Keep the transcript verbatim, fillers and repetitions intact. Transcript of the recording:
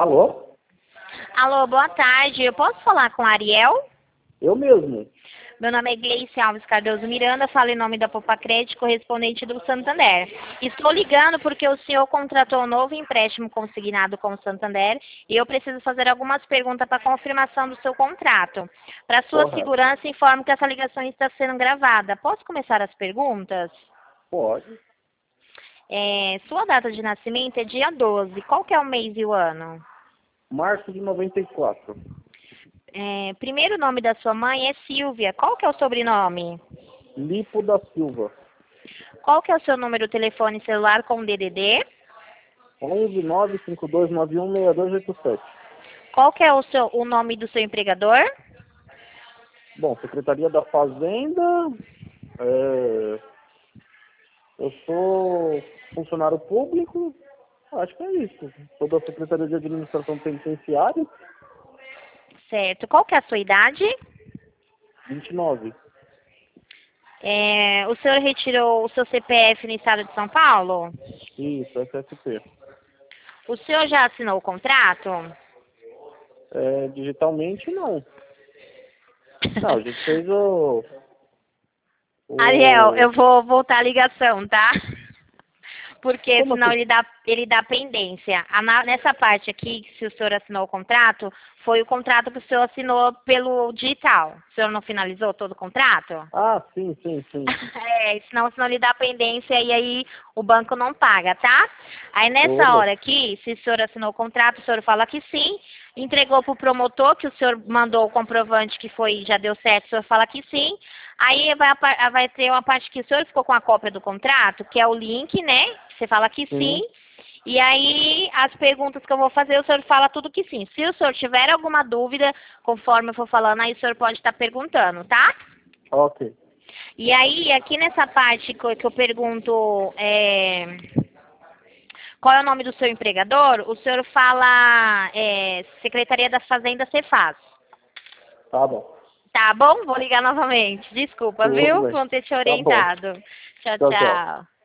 Alô? Alô, boa tarde. Eu posso falar com a Ariel? Eu mesmo. Meu nome é Gleice Alves Cardoso Miranda, falo em nome da Popacred, correspondente do Santander. Estou ligando porque o senhor contratou um novo empréstimo consignado com o Santander e eu preciso fazer algumas perguntas para confirmação do seu contrato. Para sua Correto. segurança, informo que essa ligação está sendo gravada. Posso começar as perguntas? Pode. É, sua data de nascimento é dia doze. Qual que é o mês e o ano? Março de noventa e quatro. É, primeiro nome da sua mãe é Silvia. Qual que é o sobrenome? Lipo da Silva. Qual que é o seu número de telefone celular com D D D? onze nove cinco dois nove um seis dois oito sete. Qual que é o, seu, o nome do seu empregador? Bom, Secretaria da Fazenda. é, Eu sou funcionário público. Acho que é isso. Sou da Secretaria de Administração Penitenciária. Certo. Qual que é a sua idade? vinte e nove. É, o senhor retirou o seu C P F no estado de São Paulo? Isso, S S P. O senhor já assinou o contrato? É, digitalmente, não. Não, a gente fez o... Ariel, o... eu vou voltar a ligação, tá? Porque Como senão assim? ele dá, ele dá pendência. A na- nessa parte aqui, se o senhor assinou o contrato, foi o contrato que o senhor assinou pelo digital. O senhor não finalizou todo o contrato? Ah, sim, sim, sim. É, senão, senão ele dá pendência e aí o banco não paga, tá? Aí nessa Tudo. hora aqui, se o senhor assinou o contrato, o senhor fala que sim, entregou para o promotor, que o senhor mandou o comprovante que foi, já deu certo, o senhor fala que sim. Aí vai, apa- vai ter uma parte que o senhor ficou com a cópia do contrato, que é o link, né? Você fala que sim. Sim. E aí, as perguntas que eu vou fazer, o senhor fala tudo que sim. Se o senhor tiver alguma dúvida, conforme eu for falando, aí o senhor pode estar perguntando, tá? Ok. E aí, aqui nessa parte que eu, que eu pergunto é, qual é o nome do seu empregador, o senhor fala é, Secretaria da Fazenda Cefaz. Tá bom. Tá bom? Vou ligar novamente. Desculpa, Tudo viu? bem. Por não ter te Tá bom. orientado. Tchau, Tchau, tchau. tchau.